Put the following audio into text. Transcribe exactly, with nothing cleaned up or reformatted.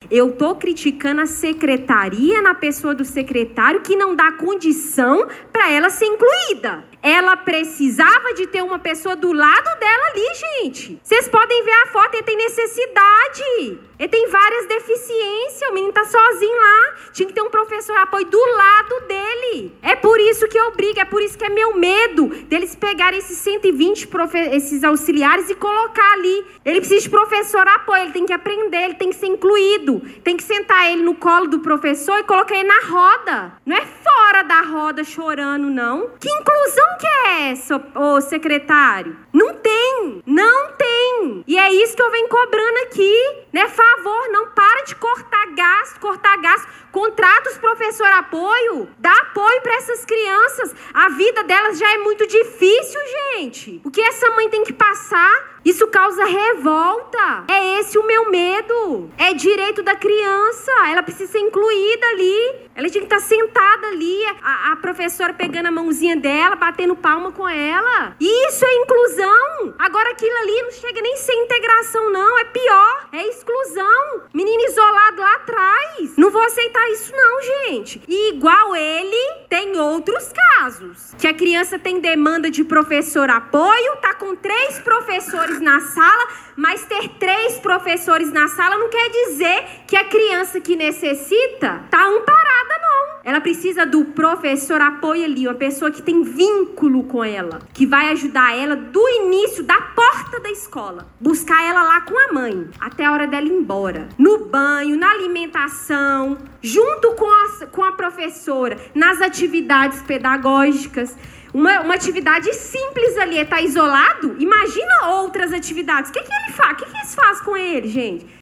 Eu tô criticando a secretaria na pessoa do secretário que não dá condição para ela ser incluída. Ela precisava de ter uma pessoa do lado dela ali, gente. Vocês podem ver a foto, ele tem necessidade. Ele tem várias deficiências, o menino tá sozinho lá. Tinha que ter um professor de apoio do lado dele. É por isso que eu brigo, é por isso que é meu medo deles pegarem esses cento e vinte profe- esses auxiliares e colocar ali. Ele precisa de professor de apoio, ele tem que aprender, ele tem que ser incluído. Tem que sentar ele no colo do professor e colocar ele na roda. Não é fora da roda chorando, não. Que inclusão que é essa, ô secretário? Não tem, não tem. E é isso que eu venho cobrando aqui, né? Favor, não para de cortar gasto, cortar gasto. Contrata os professores apoio, dá apoio para essas crianças. A vida delas já é muito difícil, gente. O que essa mãe tem que passar? Isso causa revolta. É esse o meu medo. É direito da criança. Ela precisa ser incluída ali. Ela tinha que estar sentada ali. A, a professora pegando a mãozinha dela, batendo palma com ela. Isso é inclusão. Agora aquilo ali não chega nem a ser integração, não. É pior. É exclusão. Menino isolado lá atrás. Não vou aceitar isso não, gente. E igual ele, tem outros casos. Que a criança tem demanda de professor apoio, tá com três professores na sala, mas ter três professores na sala não quer dizer que a criança que necessita tá amparada, não. Ela precisa do professor apoio ali, uma pessoa que tem vínculo com ela, que vai ajudar ela do início, da porta da escola, buscar ela lá com a mãe, até a hora dela ir embora, no banho, na alimentação, junto com a, com a professora, nas atividades pedagógicas. Uma, uma atividade simples ali, é estar isolado. Imagina outras atividades. O que, que ele faz? O que, que eles fazem com ele, gente?